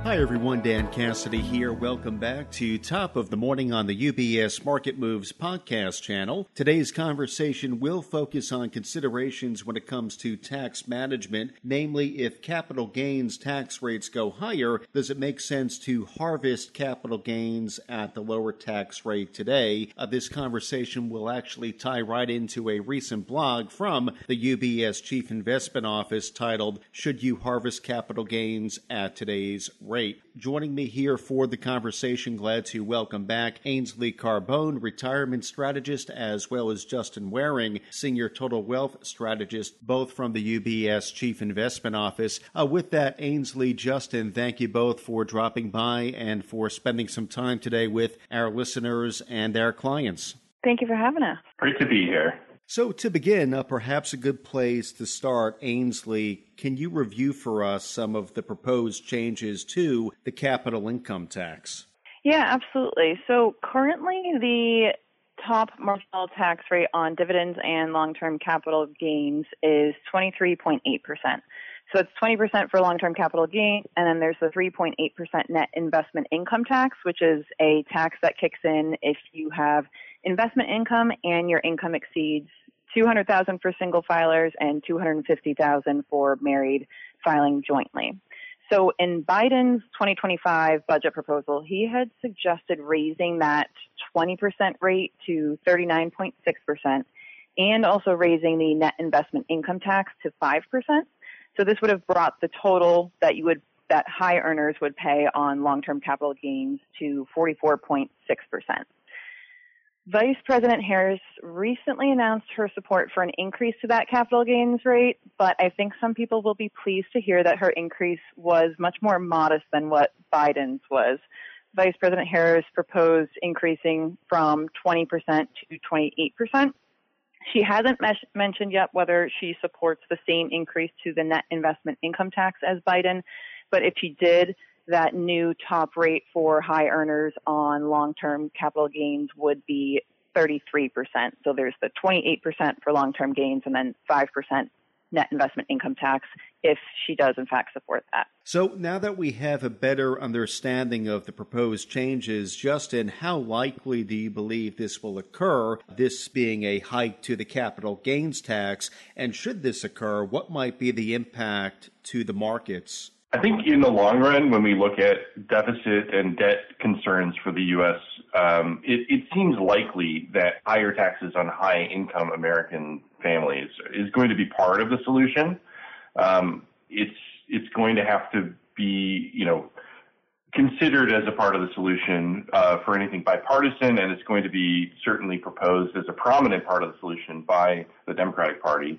Hi everyone, Dan Cassidy here. Welcome back to Top of the Morning on the UBS Market Moves podcast channel. Today's conversation will focus on considerations when it comes to tax management, namely if capital gains tax rates go higher, does it make sense to harvest capital gains at the lower tax rate today? This conversation will actually tie right into a recent blog from the UBS Chief Investment Office titled, Should You Harvest Capital Gains at Today's Rate? Joining me here for the conversation, glad to welcome back Ainsley Carbone, retirement strategist, as well as Justin Waring, senior total wealth strategist, both from the UBS Chief Investment Office. With that, Ainsley, Justin, thank you both for dropping by and for spending some time today with our listeners and our clients. Thank you for having us. Great to be here. So to begin, perhaps a good place to start, Ainsley, can you review for us some of the proposed changes to the capital income tax? Yeah, absolutely. So currently the top marginal tax rate on dividends and long-term capital gains is 23.8%. So it's 20% for long-term capital gain, and then there's the 3.8% net investment income tax, which is a tax that kicks in if you have investment income and your income exceeds $200,000 for single filers and $250,000 for married filing jointly. So in Biden's 2025 budget proposal, he had suggested raising that 20% rate to 39.6% and also raising the net investment income tax to 5%. So this would have brought the total that high earners would pay on long-term capital gains to 44.6%. Vice President Harris recently announced her support for an increase to that capital gains rate, but I think some people will be pleased to hear that her increase was much more modest than what Biden's was. Vice President Harris proposed increasing from 20% to 28%. She hasn't mentioned yet whether she supports the same increase to the net investment income tax as Biden, but if she did, that new top rate for high earners on long-term capital gains would be 33%. So there's the 28% for long-term gains and then 5% net investment income tax if she does in fact support that. So now that we have a better understanding of the proposed changes, Justin, how likely do you believe this will occur, this being a hike to the capital gains tax? And should this occur, what might be the impact to the markets? I think in the long run, when we look at deficit and debt concerns for the U.S., it seems likely that higher taxes on high-income American families is going to be part of the solution. It's going to have to be, considered as a part of the solution for anything bipartisan, and it's going to be certainly proposed as a prominent part of the solution by the Democratic Party.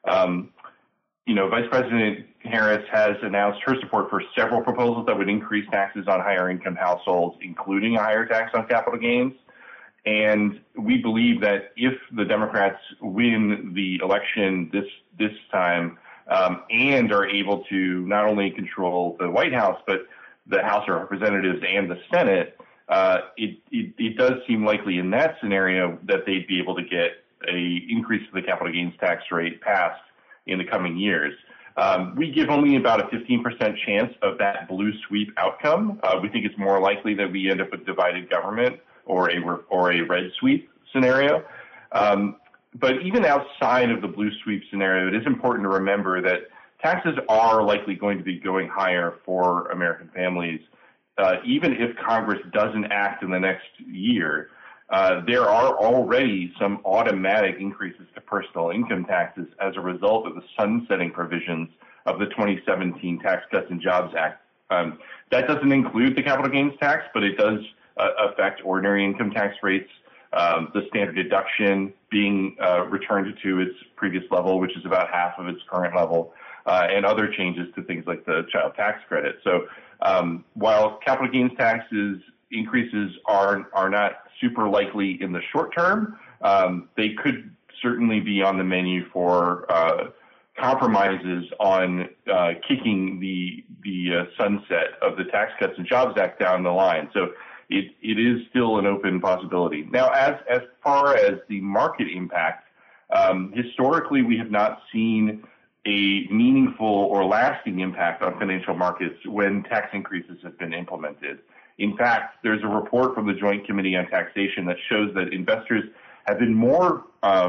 Vice President Harris has announced her support for several proposals that would increase taxes on higher income households, including a higher tax on capital gains. And we believe that if the Democrats win the election this time and are able to not only control the White House, but the House of Representatives and the Senate, it does seem likely in that scenario that they'd be able to get an increase to the capital gains tax rate passed in the coming years. We give only about a 15% chance of that blue sweep outcome. We think it's more likely that we end up with divided government or a red sweep scenario. But even outside of the blue sweep scenario, it is important to remember that taxes are likely going to be going higher for American families, even if Congress doesn't act in the next year. There are already some automatic increases to personal income taxes as a result of the sunsetting provisions of the 2017 Tax Cuts and Jobs Act. That doesn't include the capital gains tax, but it does affect ordinary income tax rates, the standard deduction being returned to its previous level, which is about half of its current level, and other changes to things like the child tax credit. So while capital gains taxes increases are not super likely in the short term, they could certainly be on the menu for compromises on kicking the sunset of the Tax Cuts and Jobs Act down the line. So it is still an open possibility. Now, as far as the market impact, historically we have not seen a meaningful or lasting impact on financial markets when tax increases have been implemented. In fact, there's a report from the Joint Committee on Taxation that shows that investors have been more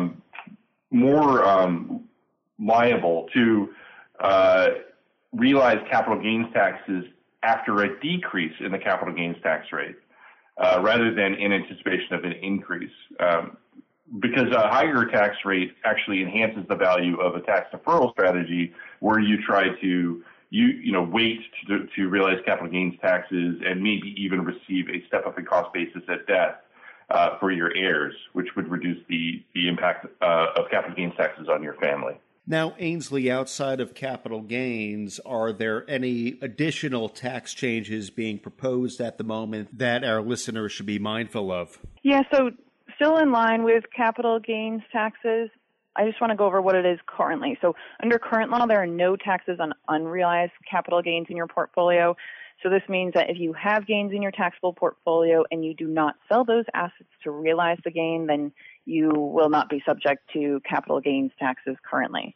liable to realize capital gains taxes after a decrease in the capital gains tax rate rather than in anticipation of an increase. Because a higher tax rate actually enhances the value of a tax deferral strategy where you try to wait to realize capital gains taxes and maybe even receive a step-up in cost basis at death for your heirs, which would reduce the impact of capital gains taxes on your family. Now, Ainsley, outside of capital gains, are there any additional tax changes being proposed at the moment that our listeners should be mindful of? Yeah, so still in line with capital gains taxes, I just want to go over what it is currently. So under current law, there are no taxes on unrealized capital gains in your portfolio. So this means that if you have gains in your taxable portfolio and you do not sell those assets to realize the gain, then you will not be subject to capital gains taxes currently.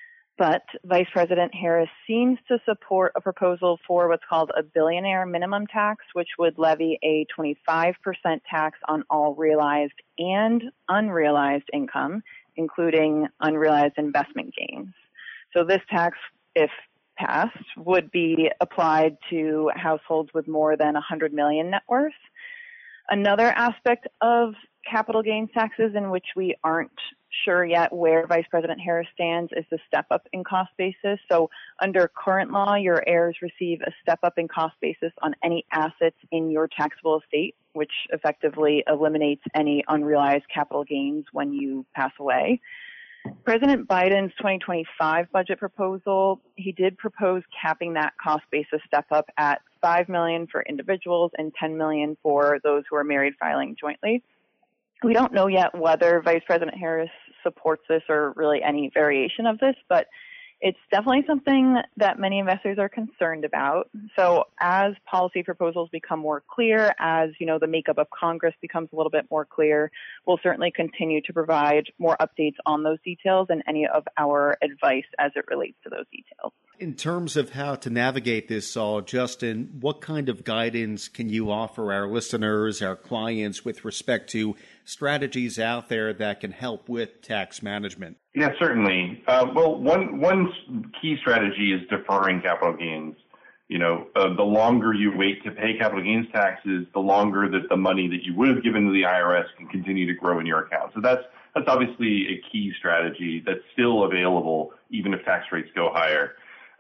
But Vice President Harris seems to support a proposal for what's called a billionaire minimum tax, which would levy a 25% tax on all realized and unrealized income, including unrealized investment gains. So this tax, if passed, would be applied to households with more than $100 million net worth. Another aspect of capital gains taxes in which we aren't sure yet where Vice President Harris stands is the step-up in cost basis. So under current law, your heirs receive a step-up in cost basis on any assets in your taxable estate, which effectively eliminates any unrealized capital gains when you pass away. President Biden's 2025 budget proposal, he did propose capping that cost basis step-up at $5 million for individuals and $10 million for those who are married filing jointly. We don't know yet whether Vice President Harris supports this or really any variation of this, but it's definitely something that many investors are concerned about. So as policy proposals become more clear, as the makeup of Congress becomes a little bit more clear, we'll certainly continue to provide more updates on those details and any of our advice as it relates to those details. In terms of how to navigate this all, Justin, what kind of guidance can you offer our listeners, our clients, with respect to strategies out there that can help with tax management? Yeah, certainly. One key strategy is deferring capital gains. The longer you wait to pay capital gains taxes, the longer that the money that you would have given to the IRS can continue to grow in your account. So that's obviously a key strategy that's still available even if tax rates go higher.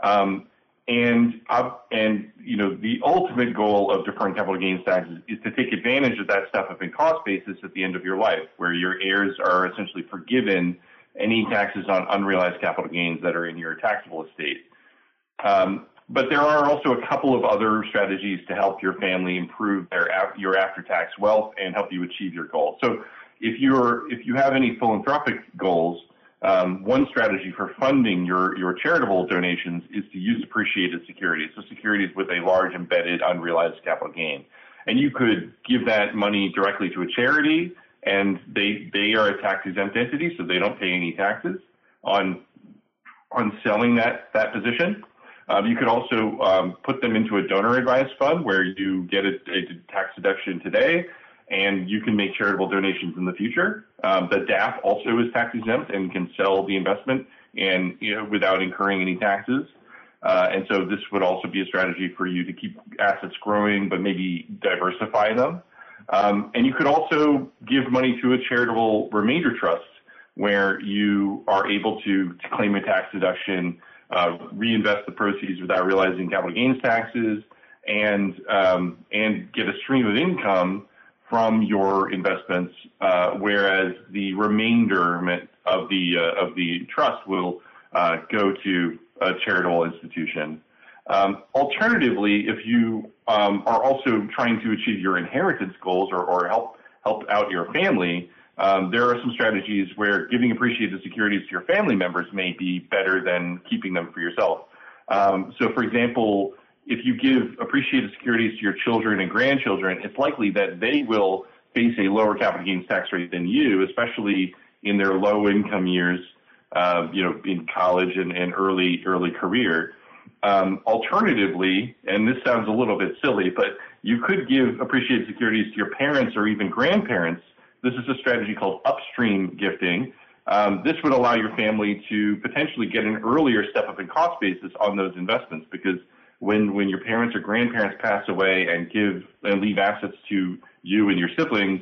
The ultimate goal of deferring capital gains taxes is to take advantage of that step-up in cost basis at the end of your life, where your heirs are essentially forgiven any taxes on unrealized capital gains that are in your taxable estate. But there are also a couple of other strategies to help your family improve your after-tax wealth and help you achieve your goals. So if you have any philanthropic goals, one strategy for funding your charitable donations is to use appreciated securities, so securities with a large embedded unrealized capital gain. And you could give that money directly to a charity, and they are a tax-exempt entity, so they don't pay any taxes on selling that position. You could also put them into a donor-advised fund where you get a tax deduction today, and you can make charitable donations in the future. The DAF also is tax exempt and can sell the investment and without incurring any taxes. And so this would also be a strategy for you to keep assets growing, but maybe diversify them. And you could also give money to a charitable remainder trust where you are able to claim a tax deduction, reinvest the proceeds without realizing capital gains taxes, and get a stream of income from your investments, whereas the remainder of the trust will go to a charitable institution. Alternatively, if you are also trying to achieve your inheritance goals or help out your family, there are some strategies where giving appreciated securities to your family members may be better than keeping them for yourself. So, for example, if you give appreciated securities to your children and grandchildren, it's likely that they will face a lower capital gains tax rate than you, especially in their low income years, in college and early career. Alternatively, and this sounds a little bit silly, but you could give appreciated securities to your parents or even grandparents. This is a strategy called upstream gifting. This would allow your family to potentially get an earlier step up in cost basis on those investments, because when your parents or grandparents pass away and leave assets to you and your siblings,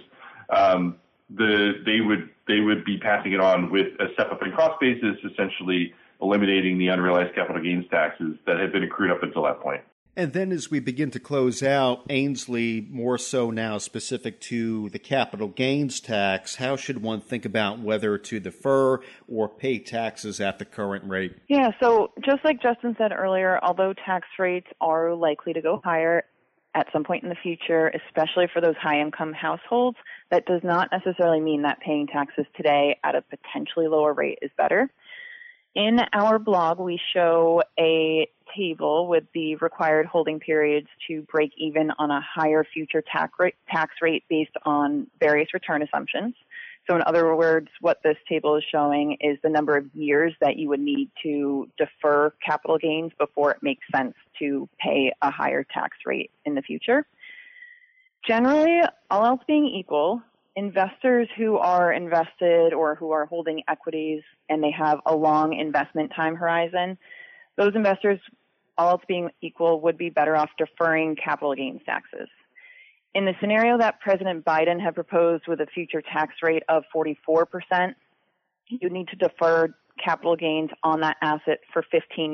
they would be passing it on with a step up in cost basis, essentially eliminating the unrealized capital gains taxes that had been accrued up until that point. And then as we begin to close out, Ainsley, more so now specific to the capital gains tax, how should one think about whether to defer or pay taxes at the current rate? Yeah, so just like Justin said earlier, although tax rates are likely to go higher at some point in the future, especially for those high-income households, that does not necessarily mean that paying taxes today at a potentially lower rate is better. In our blog, we show a table with the required holding periods to break even on a higher future tax rate based on various return assumptions. So in other words, what this table is showing is the number of years that you would need to defer capital gains before it makes sense to pay a higher tax rate in the future. Generally, all else being equal, investors who are invested or who are holding equities and they have a long investment time horizon, those investors, all else being equal, would be better off deferring capital gains taxes. In the scenario that President Biden had proposed with a future tax rate of 44%, you need to defer capital gains on that asset for 15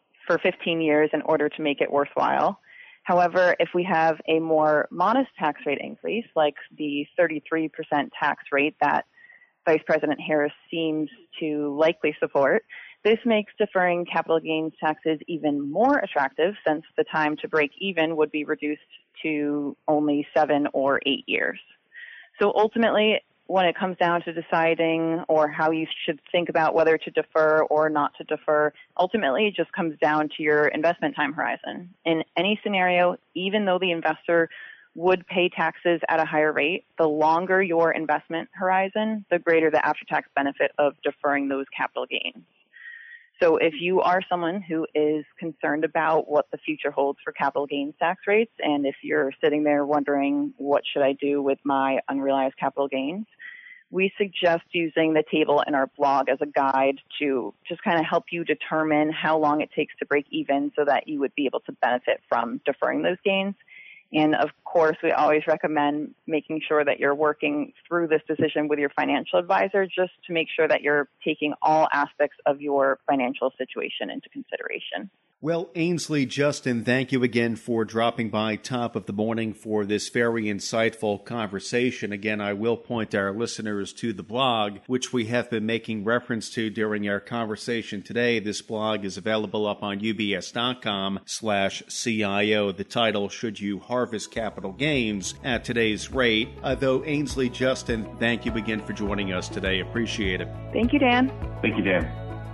years in order to make it worthwhile. However, if we have a more modest tax rate increase, like the 33% tax rate that Vice President Harris seems to likely support, this makes deferring capital gains taxes even more attractive, since the time to break even would be reduced to only 7 or 8 years. So ultimately, when it comes down to deciding or how you should think about whether to defer or not to defer, ultimately it just comes down to your investment time horizon. In any scenario, even though the investor would pay taxes at a higher rate, the longer your investment horizon, the greater the after-tax benefit of deferring those capital gains. So if you are someone who is concerned about what the future holds for capital gains tax rates, and if you're sitting there wondering what should I do with my unrealized capital gains, we suggest using the table in our blog as a guide to just kind of help you determine how long it takes to break even so that you would be able to benefit from deferring those gains. And of course, we always recommend making sure that you're working through this decision with your financial advisor, just to make sure that you're taking all aspects of your financial situation into consideration. Well, Ainsley, Justin, thank you again for dropping by top of the morning for this very insightful conversation. Again, I will point our listeners to the blog, which we have been making reference to during our conversation today. This blog is available up on ubs.com/CIO. The title, Should You Harvest Capital Gains at Today's Rate? Though, Ainsley, Justin, thank you again for joining us today. Appreciate it. Thank you, Dan. Thank you, Dan.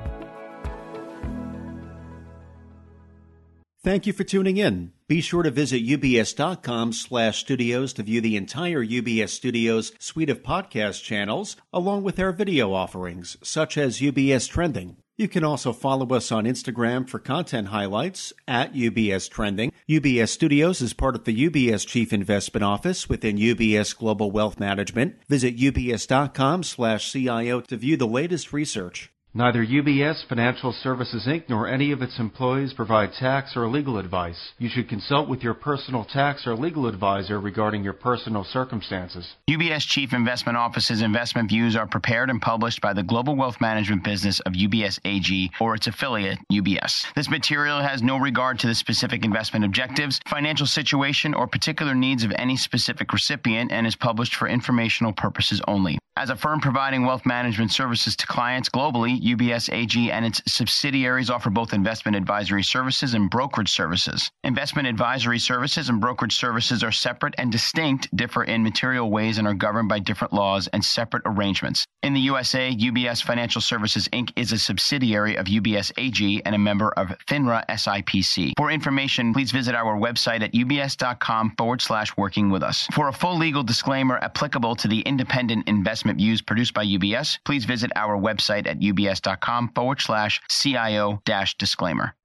Thank you for tuning in. Be sure to visit ubs.com/studios to view the entire UBS Studios suite of podcast channels, along with our video offerings, such as UBS Trending. You can also follow us on Instagram for content highlights at UBS Trending. UBS Studios is part of the UBS Chief Investment Office within UBS Global Wealth Management. Visit ubs.com/CIO to view the latest research. Neither UBS Financial Services, Inc. nor any of its employees provide tax or legal advice. You should consult with your personal tax or legal advisor regarding your personal circumstances. UBS Chief Investment Office's investment views are prepared and published by the Global Wealth Management business of UBS AG or its affiliate, UBS. This material has no regard to the specific investment objectives, financial situation, or particular needs of any specific recipient and is published for informational purposes only. As a firm providing wealth management services to clients globally, UBS AG and its subsidiaries offer both investment advisory services and brokerage services. Investment advisory services and brokerage services are separate and distinct, differ in material ways, and are governed by different laws and separate arrangements. In the USA, UBS Financial Services, Inc. is a subsidiary of UBS AG and a member of FINRA SIPC. For information, please visit our website at ubs.com/working with us. For a full legal disclaimer applicable to the independent investment views produced by UBS, please visit our website at ubs.com/disclosures. ubs.com/CIO-disclaimer.